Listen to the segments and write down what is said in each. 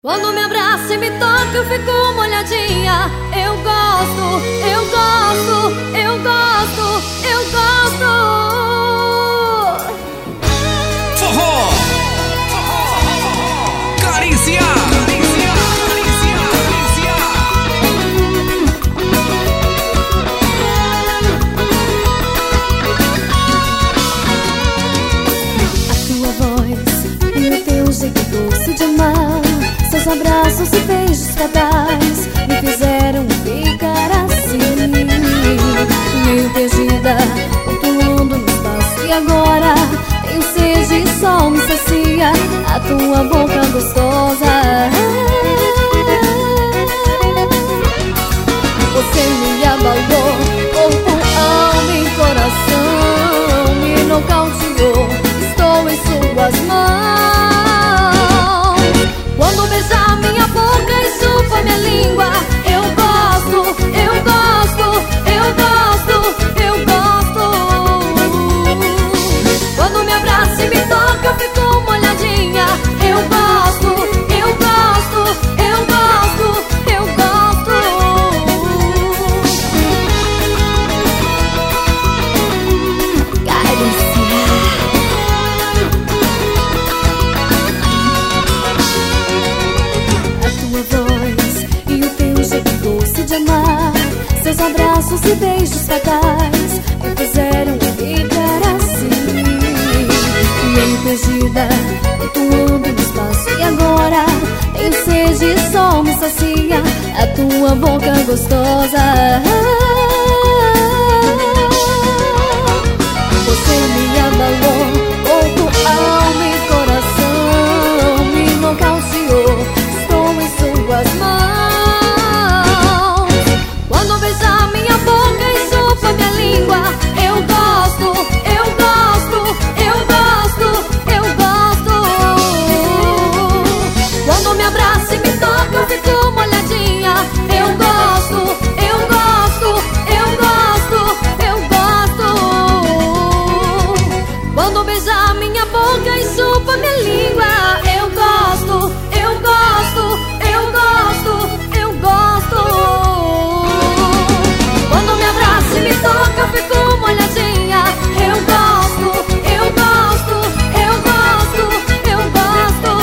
Quando me abraça e me toca eu fico molhadinha. Eu gosto, eu gosto, eu gosto, eu gosto. Forró, carícia, carícia, carícia, carícia. A tua voz e o teu jeito doce de amar, seus abraços e beijos fatais me fizeram ficar assim, meio perdida, flutuando no espaço. E agora tenho sede e sol me sacia a tua boca gostosa. Você me abalou, corpo, alma e coração, me nocauteou, estou em suas mãos. Quando beijar minha boca e chupa minha língua, eu gosto, eu gosto, eu gosto, eu gosto. Quando me abraça e me toca eu fico molhadinha. Eu gosto, eu gosto, eu gosto, eu gosto. Carícia. De amar, seus abraços e beijos fatais me fizeram ficar assim, meio perdida, flutuando no espaço. E agora tenho sede e sol me sacia a tua boca gostosa. Você me abalou, corpo, alma e coração, me nocauteou, estou em suas mãos. Quando beijar minha boca e chupa minha língua, eu gosto, eu gosto, eu gosto, eu gosto. Quando me abraça e me toca eu fico molhadinha. Eu gosto, eu gosto, eu gosto, eu gosto. Quando beijar minha boca e chupa minha língua, eu gosto, eu gosto, eu gosto, eu gosto. Quando me abraça e me toca eu fico molhadinha. Eu gosto, eu gosto, eu gosto, eu gosto.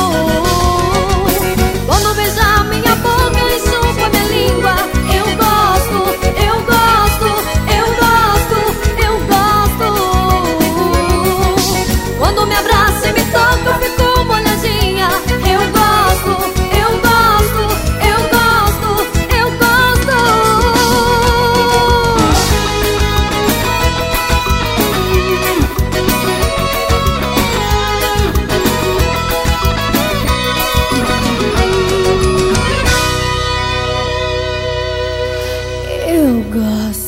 Quando beijar minha boca e chupa minha língua, eu gosto, eu gosto, eu gosto, eu gosto. Quando me abraça e me toca eu fico molhadinha. Eu gosto, eu gosto, eu gosto, eu gosto. Eu gosto.